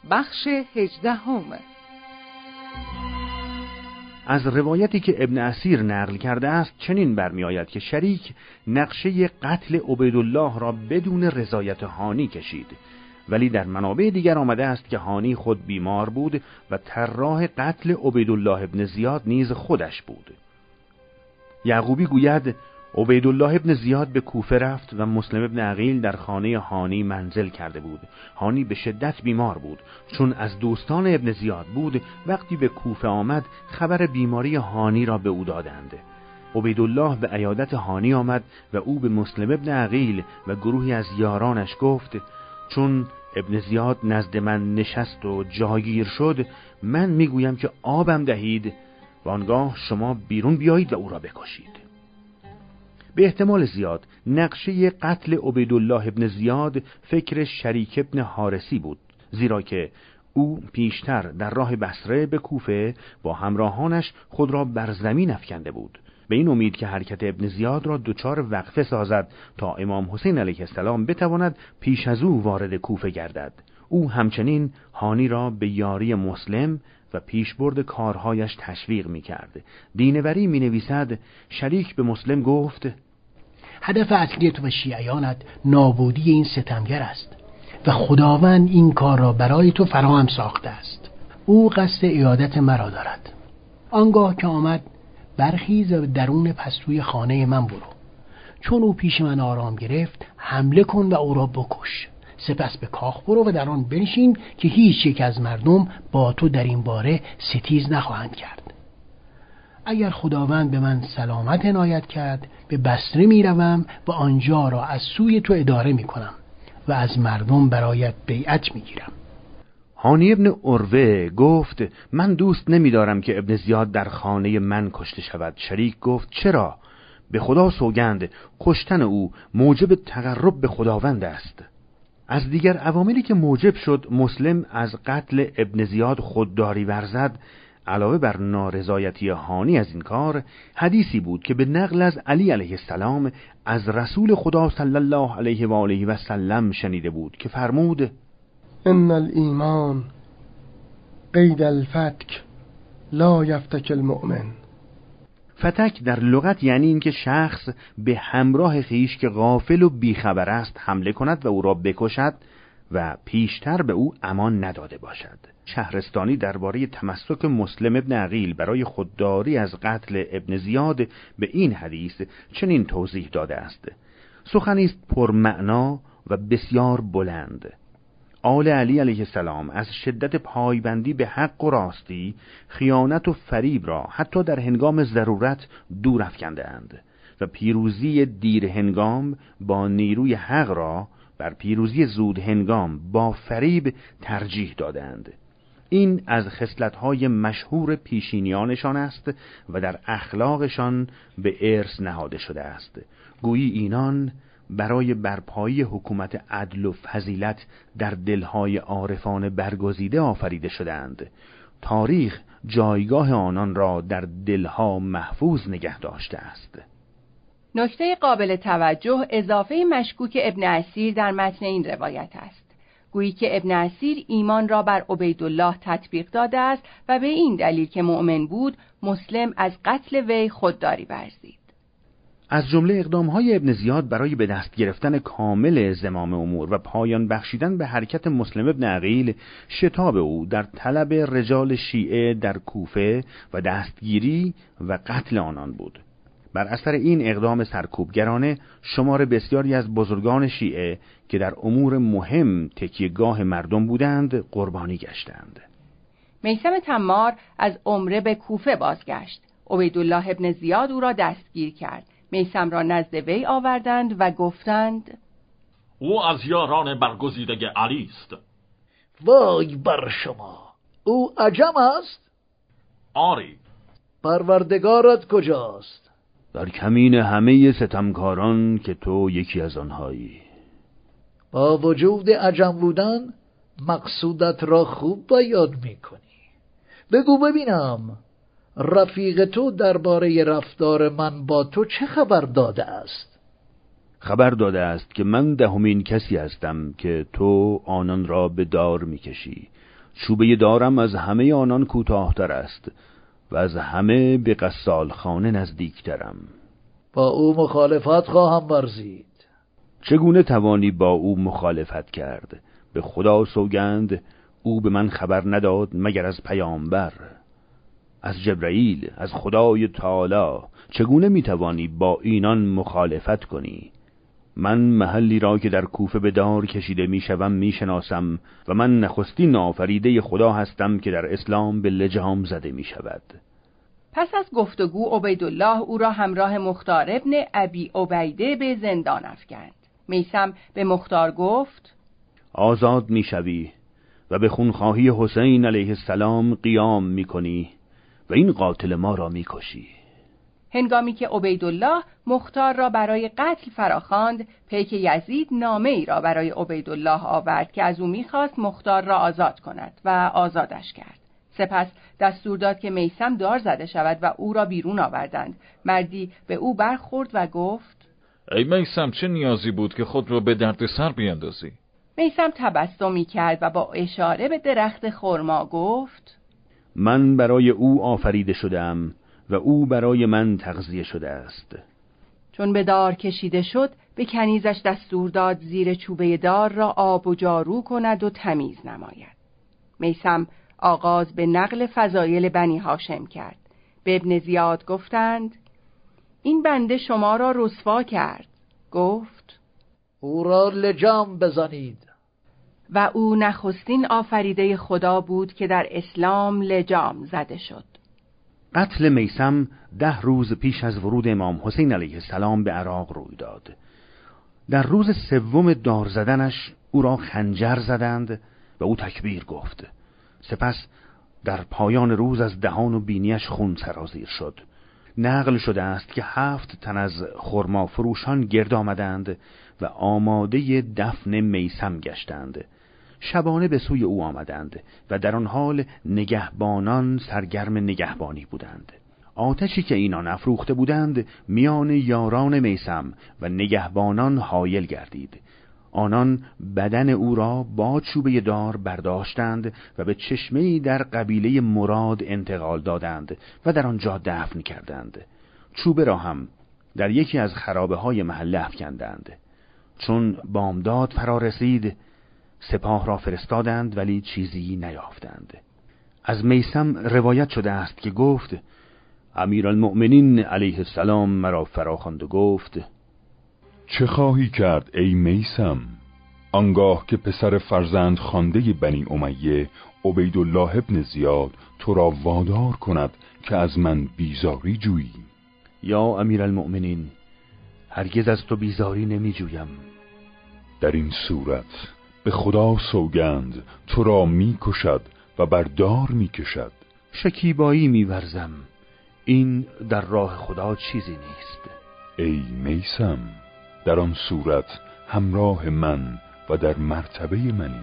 بخش 18. از روایتی که ابن اسیر نقل کرده است چنین برمی آید که شریک نقشه قتل عبیدالله را بدون رضایت هانی کشید، ولی در منابع دیگر آمده است که هانی خود بیمار بود و طراح قتل عبیدالله ابن زیاد نیز خودش بود. یعقوبی گوید عبیدالله ابن زیاد به کوفه رفت و مسلم ابن عقیل در خانه هانی منزل کرده بود. هانی به شدت بیمار بود. چون از دوستان ابن زیاد بود، وقتی به کوفه آمد خبر بیماری هانی را به او دادند. عبیدالله به عیادت هانی آمد و او به مسلم ابن عقیل و گروهی از یارانش گفت چون ابن زیاد نزد من نشست و جاگیر شد، من میگویم که آبم دهید و آنگاه شما بیرون بیایید و او را بکشید. به احتمال زیاد نقشه قتل عبیدالله ابن زیاد فکر شریک ابن حارسی بود، زیرا که او پیشتر در راه بصره به کوفه با همراهانش خود را بر زمین افکنده بود، به این امید که حرکت ابن زیاد را دچار وقفه سازد تا امام حسین علیه السلام بتواند پیش از او وارد کوفه گردد. او همچنین هانی را به یاری مسلم و پیشبرد کارهایش تشویق می‌کرد. دینوری می‌نویسد شریک به مسلم گفت هدف اصلی تو و شیعیانت نابودی این ستمگر است و خداوند این کار را برای تو فراهم ساخته است. او قصد عیادت مرا دارد. آنگاه که آمد برخیز و درون پستوی خانه من برو. چون او پیش من آرام گرفت حمله کن و او را بکش. سپس به کاخ برو و در آن بنشین که هیچ یک از مردم با تو در این باره ستیز نخواهند کرد. اگر خداوند به من سلامت عنایت کرد به بصره می روم و آنجا را از سوی تو اداره می کنم و از مردم برایت بیعت می گیرم. هانی ابن عروه گفت من دوست نمی دارم که ابن زیاد در خانه من کشته شود. شریک گفت چرا؟ به خدا سوگند کشتن او موجب تقرب به خداوند است. از دیگر عواملی که موجب شد مسلم از قتل ابن زیاد خودداری ورزد، علاوه بر نارضایتی هانی از این کار، حدیثی بود که به نقل از علی علیه السلام از رسول خدا صلی الله علیه و آله و سلم شنیده بود که فرمود ان الایمان قید الفتک لا یفتک المؤمن. فتک در لغت یعنی این که شخص به همراه خیش که غافل و بیخبر است حمله کند و او را بکشد و پیشتر به او امان نداده باشد. شهرستانی درباره تمسک مسلم ابن عقیل برای خودداری از قتل ابن زیاد به این حدیث چنین توضیح داده است: سخنی است پرمعنا و بسیار بلند. آل علی علیه السلام از شدت پایبندی به حق و راستی خیانت و فریب را حتی در هنگام ضرورت دور افکنده اند و پیروزی دیر هنگام با نیروی حق را بر پیروزی زود هنگام با فریب ترجیح دادند. این از خصلت‌های مشهور پیشینیانشان است و در اخلاقشان به ارث نهاده شده است. گویی اینان برای برپایی حکومت عدل و فضیلت در دلهای عارفان برگزیده آفریده شدند. تاریخ جایگاه آنان را در دلها محفوظ نگه داشته است. نکته قابل توجه اضافه مشکوک ابن اسیر در متن این روایت است. گویی که ابن اسیر ایمان را بر عبیدالله تطبیق داده است و به این دلیل که مؤمن بود مسلم از قتل وی خودداری ورزید. از جمله اقدامهای ابن زیاد برای به دست گرفتن کامل زمام امور و پایان بخشیدن به حرکت مسلم ابن عقیل شتاب او در طلب رجال شیعه در کوفه و دستگیری و قتل آنان بود. بر اثر این اقدام سرکوبگرانه شمار بسیاری از بزرگان شیعه که در امور مهم تکیهگاه مردم بودند قربانی گشتند. میثم تمار از عمره به کوفه بازگشت. عبیدالله ابن زیاد او را دستگیر کرد. میثم را نزد وی آوردند و گفتند او از یاران برگزیده علی است. وای بر شما، او عجم است؟ آری. پروردگارت کجاست؟ در کمین همه ستمکاران که تو یکی از آنهایی. با وجود عجم بودن مقصودت را خوب بیان میکنی. بگو ببینم رفیق تو درباره رفتار من با تو چه خبر داده است؟ خبر داده است که من دهمین کسی هستم که تو آنان را به دار میکشی. چوبه دارم از همه آنان کوتاه‌تر است و از همه به قصالخانه نزدیکترم. با او مخالفت خواهم ورزید. چگونه توانی با او مخالفت کرد؟ به خدا سوگند او به من خبر نداد مگر از پیامبر، از جبرائیل، از خدای تعالی. چگونه میتوانی با اینان مخالفت کنی؟ من محلی را که در کوفه به دار کشیده میشوم میشناسم و من نخستین آفریده خدا هستم که در اسلام به لجام زده میشود. پس از گفتگو عبیدالله او را همراه مختار ابن ابی عبیده به زندان افکند. میثم به مختار گفت: آزاد میشوی و به خونخواهی حسین علیه السلام قیام میکنی و این قاتل ما را میکشی. هنگامی که عبیدالله مختار را برای قتل فراخواند، پیک یزید نامه ای را برای عبیدالله آورد که از او میخواست مختار را آزاد کند و آزادش کرد. سپس دستور داد که میثم دار زده شود و او را بیرون آوردند. مردی به او برخورد و گفت: ای میثم، چه نیازی بود که خود را به درد سر بیندازی؟ میثم تبسمی کرد و با اشاره به درخت خرما گفت: من برای او آفریده شدم و او برای من تغذیه شده است. چون به دار کشیده شد، به کنیزش دستور داد زیر چوبه دار را آب و جارو کند و تمیز نماید. میثم آغاز به نقل فضایل بنی هاشم کرد. به ابن زیاد گفتند: این بنده شما را رسوا کرد. گفت: او را لجام بزنید. و او نخستین آفریده خدا بود که در اسلام لجام زده شد. قتل میثم 10 روز پیش از ورود امام حسین علیه السلام به عراق روی داد. در روز 3 دار زدنش او را خنجر زدند و او تکبیر گفت. سپس در پایان روز از دهان و بینیش خون سرازیر شد. نقل شده است که 7 تن از خرما فروشان گرد آمدند و آماده دفن میثم گشتند. شبانه به سوی او آمدند و در آن حال نگهبانان سرگرم نگهبانی بودند. آتشی که اینان افروخته بودند میان یاران میثم و نگهبانان حایل گردید. آنان بدن او را با چوبه دار برداشتند و به چشمه‌ای در قبیله مراد انتقال دادند و در آنجا دفن کردند. چوبه را هم در یکی از خرابه‌های محله افکندند. چون بامداد فرا رسید، سپاه را فرستادند ولی چیزی نیافتند. از میثم روایت شده است که گفت: امیرالمؤمنین علیه السلام مرا فراخواند و گفت: چه خواهی کرد ای میثم؟ آنگاه که پسر فرزند خوانده بنی امیه عبیدالله ابن زیاد تو را وادار کند که از من بیزاری جویی. یا امیرالمؤمنین، هرگز از تو بیزاری نمی جویم. در این صورت به خدا سوگند تو را می کشد و بردار می کشد. شکیبایی می ورزم، این در راه خدا چیزی نیست. ای میثم، در آن صورت همراه من و در مرتبه منی.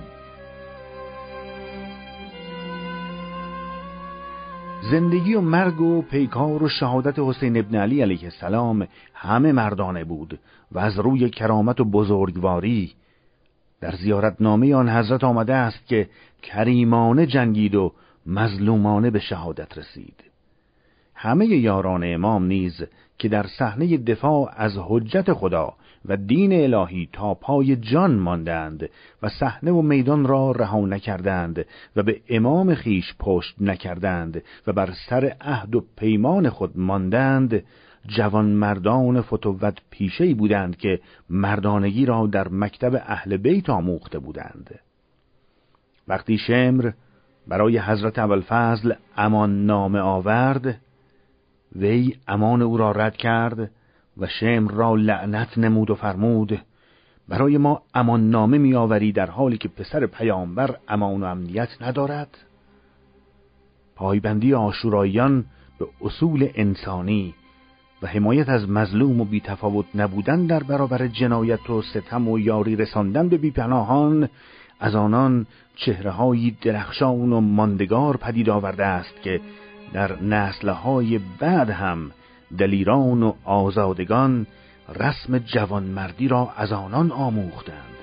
زندگی و مرگ و پیکار و شهادت حسین ابن علی علیه السلام همه مردانه بود و از روی کرامت و بزرگواری در زیارتنامه آن حضرت آمده است که کریمانه جنگید و مظلومانه به شهادت رسید. همه یاران امام نیز که در صحنه دفاع از حجت خدا و دین الهی تا پای جان ماندند و صحنه و میدان را رها نکردند و به امام خیش پشت نکردند و بر سر عهد و پیمان خود ماندند، جوان مردان فتوت پیشه‌ای بودند که مردانگی را در مکتب اهل بیت آموخته بودند. وقتی شمر برای حضرت ابوالفضل امان نامه آورد، وی امان او را رد کرد و شمر را لعنت نمود و فرمود: برای ما امان نامه می آوری در حالی که پسر پیامبر امان و امنیت ندارد؟ پایبندی آشوراییان به اصول انسانی و حمایت از مظلوم و بی‌تفاوت نبودن در برابر جنایت و ستم و یاری رساندن به بی‌پناهان از آنان چهره‌هایی درخشان و ماندگار پدید آورده است که در نسل‌های بعد هم دلیران و آزادگان رسم جوانمردی را از آنان آموختند.